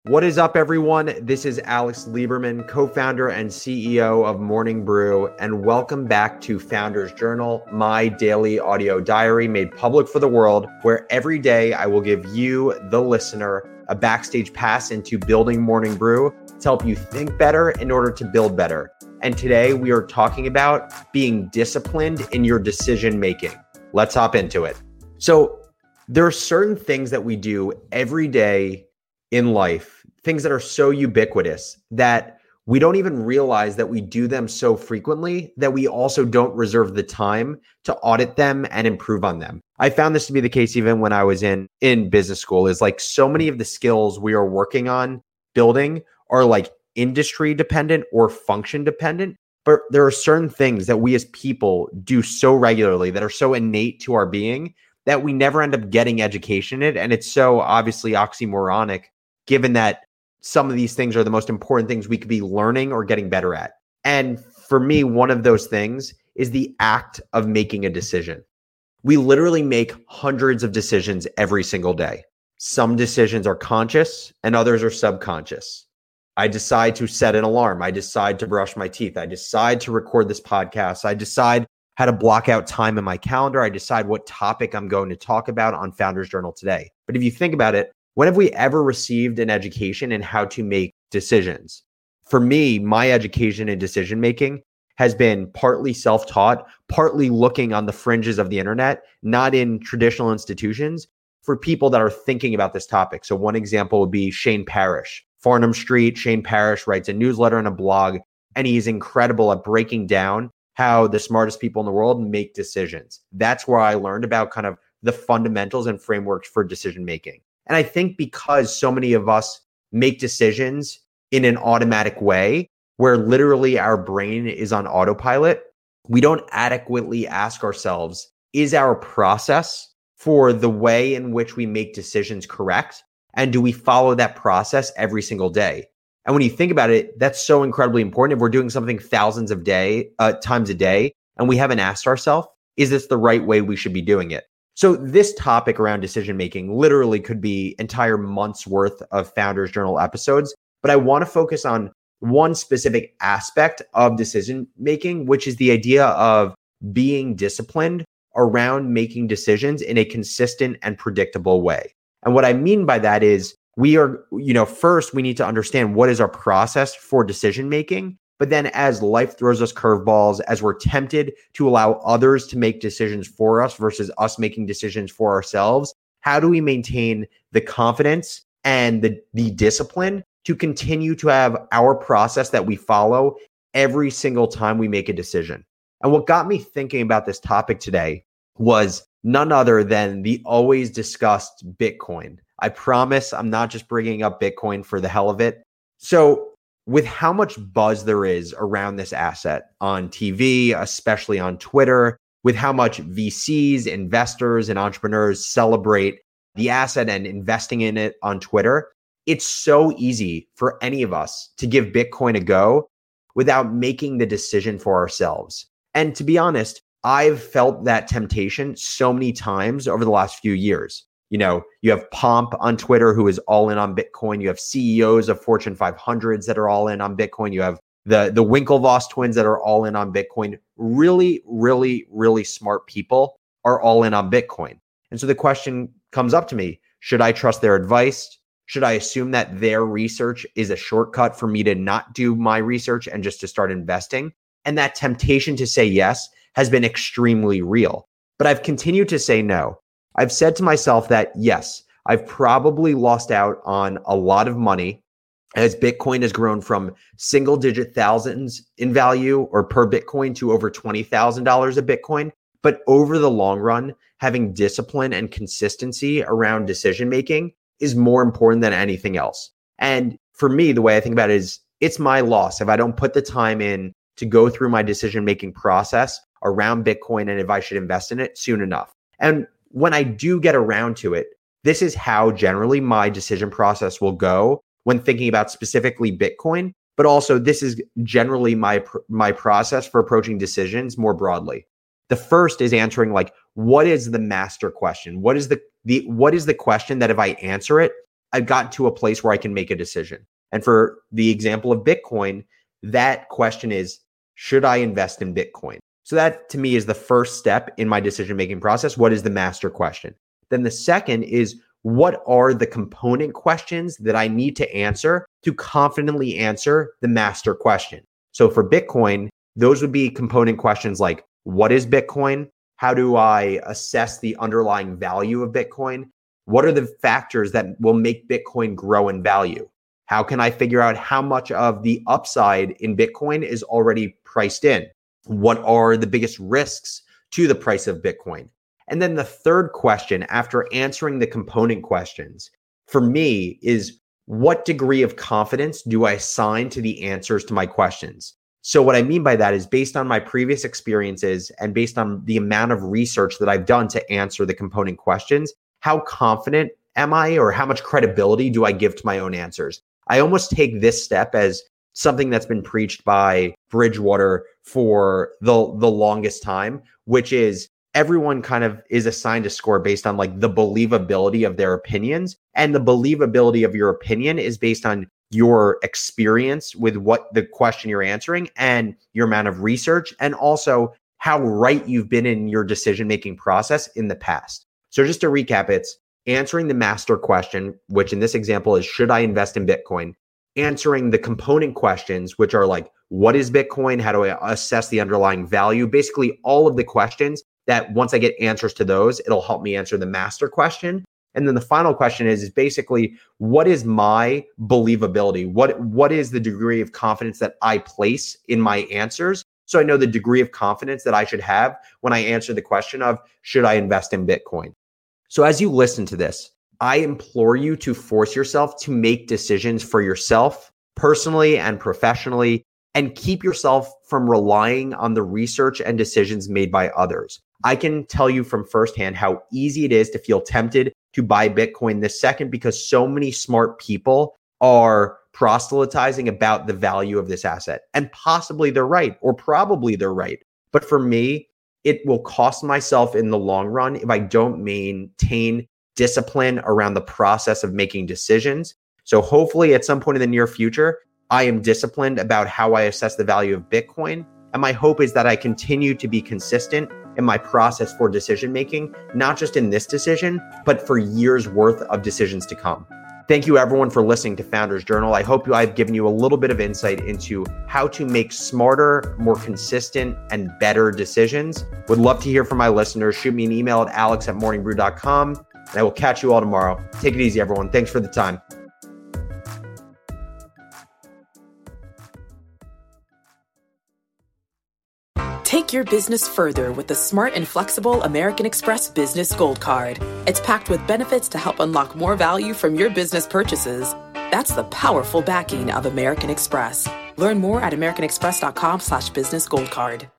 What is up, everyone? This is Alex Lieberman, co-founder and CEO of Morning Brew, and welcome back to Founders Journal, my daily audio diary made public for the world, where every day I will give you, the listener, a backstage pass into building Morning Brew to help you think better in order to build better. And today we are talking about being disciplined in your decision making. Let's hop into it. So there are certain things that we do every day in life, things that are so ubiquitous that we don't even realize that we do them so frequently that we also don't reserve the time to audit them and improve on them. I found this to be the case even when I was in business school, is like so many of the skills we are working on building are like industry dependent or function dependent. But there are certain things that we as people do so regularly that are so innate to our being that we never end up getting education in it. And it's so obviously oxymoronic, given that some of these things are the most important things we could be learning or getting better at. And for me, one of those things is the act of making a decision. We literally make hundreds of decisions every single day. Some decisions are conscious and others are subconscious. I decide to set an alarm. I decide to brush my teeth. I decide to record this podcast. I decide how to block out time in my calendar. I decide what topic I'm going to talk about on Founders Journal today. But if you think about it, when have we ever received an education in how to make decisions? For me, my education in decision making has been partly self-taught, partly looking on the fringes of the internet, not in traditional institutions, for people that are thinking about this topic. So one example would be Shane Parrish. Farnham Street, Shane Parrish writes a newsletter and a blog, and he's incredible at breaking down how the smartest people in the world make decisions. That's where I learned about kind of the fundamentals and frameworks for decision making. And I think because so many of us make decisions in an automatic way, where literally our brain is on autopilot, we don't adequately ask ourselves, is our process for the way in which we make decisions correct? And do we follow that process every single day? And when you think about it, that's so incredibly important. If we're doing something thousands of times a day, and we haven't asked ourselves, is this the right way we should be doing it? So this topic around decision-making literally could be entire months worth of Founders Journal episodes, but I want to focus on one specific aspect of decision-making, which is the idea of being disciplined around making decisions in a consistent and predictable way. And what I mean by that is first we need to understand what is our process for decision-making. But then as life throws us curveballs, as we're tempted to allow others to make decisions for us versus us making decisions for ourselves, how do we maintain the confidence and the discipline to continue to have our process that we follow every single time we make a decision? And what got me thinking about this topic today was none other than the always discussed Bitcoin. I promise I'm not just bringing up Bitcoin for the hell of it. So with how much buzz there is around this asset on TV, especially on Twitter, with how much VCs, investors, and entrepreneurs celebrate the asset and investing in it on Twitter, it's so easy for any of us to give Bitcoin a go without making the decision for ourselves. And to be honest, I've felt that temptation so many times over the last few years. You know, you have Pomp on Twitter who is all in on Bitcoin. You have CEOs of Fortune 500s that are all in on Bitcoin. You have the Winklevoss twins that are all in on Bitcoin. Really, really, really smart people are all in on Bitcoin. And so the question comes up to me, should I trust their advice? Should I assume that their research is a shortcut for me to not do my research and just to start investing? And that temptation to say yes has been extremely real. But I've continued to say no. I've said to myself that, yes, I've probably lost out on a lot of money as Bitcoin has grown from single digit thousands in value or per Bitcoin to over $20,000 a Bitcoin. But over the long run, having discipline and consistency around decision making is more important than anything else. And for me, the way I think about it is it's my loss if I don't put the time in to go through my decision making process around Bitcoin and if I should invest in it soon enough. And when I do get around to it, this is how generally my decision process will go when thinking about specifically Bitcoin, but also this is generally my process for approaching decisions more broadly. The first is answering what is the master question? What is the question that if I answer it, I've gotten to a place where I can make a decision. And for the example of Bitcoin, that question is, should I invest in Bitcoin? So that to me is the first step in my decision-making process. What is the master question? Then the second is, what are the component questions that I need to answer to confidently answer the master question? So for Bitcoin, those would be component questions like, what is Bitcoin? How do I assess the underlying value of Bitcoin? What are the factors that will make Bitcoin grow in value? How can I figure out how much of the upside in Bitcoin is already priced in? What are the biggest risks to the price of Bitcoin? And then the third question, after answering the component questions, for me is, what degree of confidence do I assign to the answers to my questions? So what I mean by that is, based on my previous experiences and based on the amount of research that I've done to answer the component questions, how confident am I, or how much credibility do I give to my own answers? I almost take this step as something that's been preached by Bridgewater for the longest time, which is everyone kind of is assigned a score based on like the believability of their opinions. And the believability of your opinion is based on your experience with what the question you're answering and your amount of research, and also how right you've been in your decision-making process in the past. So just to recap, it's answering the master question, which in this example is, should I invest in Bitcoin? Answering the component questions, which are like, what is Bitcoin? How do I assess the underlying value? Basically, all of the questions that once I get answers to those, it'll help me answer the master question. And then the final question is basically, what is my believability? What is the degree of confidence that I place in my answers? So I know the degree of confidence that I should have when I answer the question of, should I invest in Bitcoin? So as you listen to this, I implore you to force yourself to make decisions for yourself, personally and professionally, and keep yourself from relying on the research and decisions made by others. I can tell you from firsthand how easy it is to feel tempted to buy Bitcoin this second, because so many smart people are proselytizing about the value of this asset. And possibly they're right, or probably they're right. But for me, it will cost myself in the long run if I don't maintain discipline around the process of making decisions. So hopefully at some point in the near future, I am disciplined about how I assess the value of Bitcoin. And my hope is that I continue to be consistent in my process for decision making, not just in this decision, but for years worth of decisions to come. Thank you everyone for listening to Founders Journal. I hope I've given you a little bit of insight into how to make smarter, more consistent, and better decisions. Would love to hear from my listeners. Shoot me an email at alex@morningbrew.com, and I will catch you all tomorrow. Take it easy, everyone. Thanks for the time. Take your business further with the smart and flexible American Express Business Gold Card. It's packed with benefits to help unlock more value from your business purchases. That's the powerful backing of American Express. Learn more at americanexpress.com/businessgoldcard.